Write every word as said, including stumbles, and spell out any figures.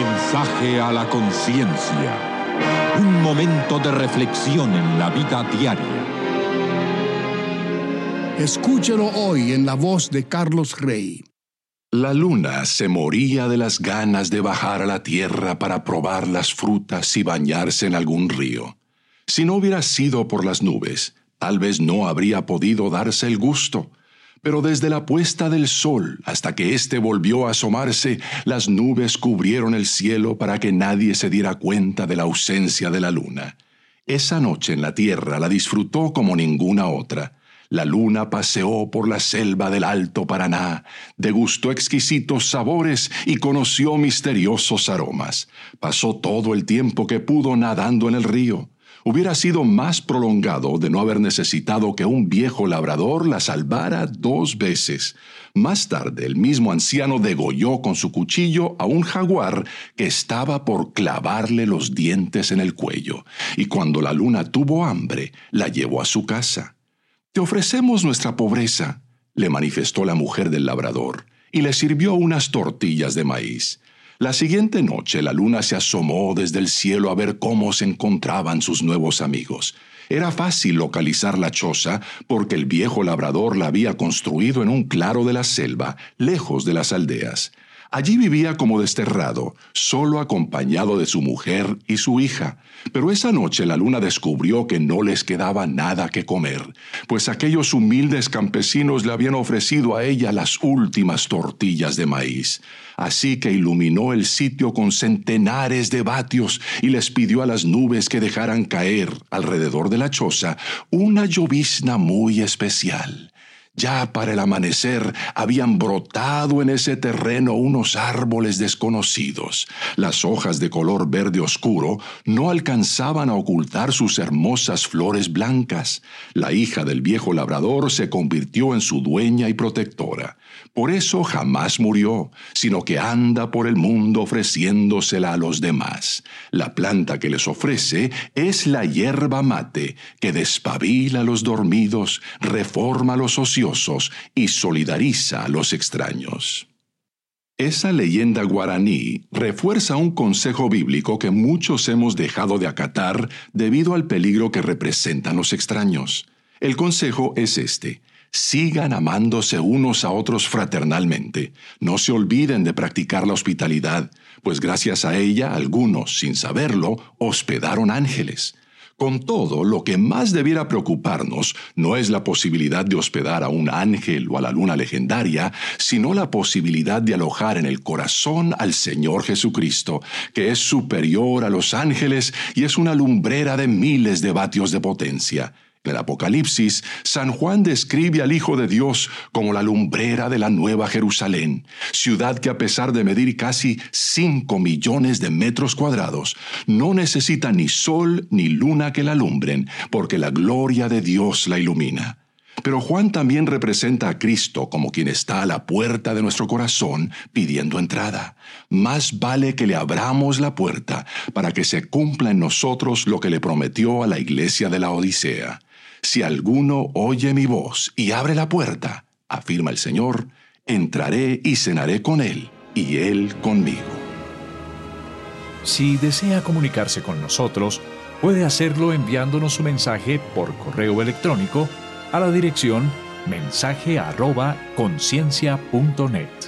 Mensaje a la conciencia. Un momento de reflexión en la vida diaria. Escúchelo hoy en la voz de Carlos Rey. La luna se moría de las ganas de bajar a la tierra para probar las frutas y bañarse en algún río. Si no hubiera sido por las nubes, tal vez no habría podido darse el gusto. Pero desde la puesta del sol hasta que éste volvió a asomarse, las nubes cubrieron el cielo para que nadie se diera cuenta de la ausencia de la luna. Esa noche en la tierra la disfrutó como ninguna otra. La luna paseó por la selva del Alto Paraná, degustó exquisitos sabores y conoció misteriosos aromas. Pasó todo el tiempo que pudo nadando en el río. Hubiera sido más prolongado de no haber necesitado que un viejo labrador la salvara dos veces. Más tarde, el mismo anciano degolló con su cuchillo a un jaguar que estaba por clavarle los dientes en el cuello, y cuando la luna tuvo hambre, la llevó a su casa. «Te ofrecemos nuestra pobreza», le manifestó la mujer del labrador, y le sirvió unas tortillas de maíz. La siguiente noche la luna se asomó desde el cielo a ver cómo se encontraban sus nuevos amigos. Era fácil localizar la choza porque el viejo labrador la había construido en un claro de la selva, lejos de las aldeas. Allí vivía como desterrado, solo acompañado de su mujer y su hija. Pero esa noche la luna descubrió que no les quedaba nada que comer, pues aquellos humildes campesinos le habían ofrecido a ella las últimas tortillas de maíz. Así que iluminó el sitio con centenares de vatios y les pidió a las nubes que dejaran caer alrededor de la choza una llovizna muy especial. Ya para el amanecer habían brotado en ese terreno unos árboles desconocidos. Las hojas de color verde oscuro no alcanzaban a ocultar sus hermosas flores blancas. La hija del viejo labrador se convirtió en su dueña y protectora. Por eso jamás murió, sino que anda por el mundo ofreciéndosela a los demás. La planta que les ofrece es la yerba mate, que despabila a los dormidos, reforma a los ociosos y solidariza a los extraños. Esa leyenda guaraní refuerza un consejo bíblico que muchos hemos dejado de acatar debido al peligro que representan los extraños. El consejo es este: sigan amándose unos a otros fraternalmente. No se olviden de practicar la hospitalidad, pues gracias a ella algunos, sin saberlo, hospedaron ángeles. Con todo, lo que más debiera preocuparnos no es la posibilidad de hospedar a un ángel o a la luna legendaria, sino la posibilidad de alojar en el corazón al Señor Jesucristo, que es superior a los ángeles y es una lumbrera de miles de vatios de potencia. En el Apocalipsis, San Juan describe al Hijo de Dios como la lumbrera de la Nueva Jerusalén, ciudad que a pesar de medir casi cinco millones de metros cuadrados, no necesita ni sol ni luna que la alumbren, porque la gloria de Dios la ilumina. Pero Juan también representa a Cristo como quien está a la puerta de nuestro corazón pidiendo entrada. Más vale que le abramos la puerta para que se cumpla en nosotros lo que le prometió a la iglesia de la Odisea. Si alguno oye mi voz y abre la puerta, afirma el Señor, entraré y cenaré con él y él conmigo. Si desea comunicarse con nosotros, puede hacerlo enviándonos su mensaje por correo electrónico a la dirección mensaje arroba conciencia punto net.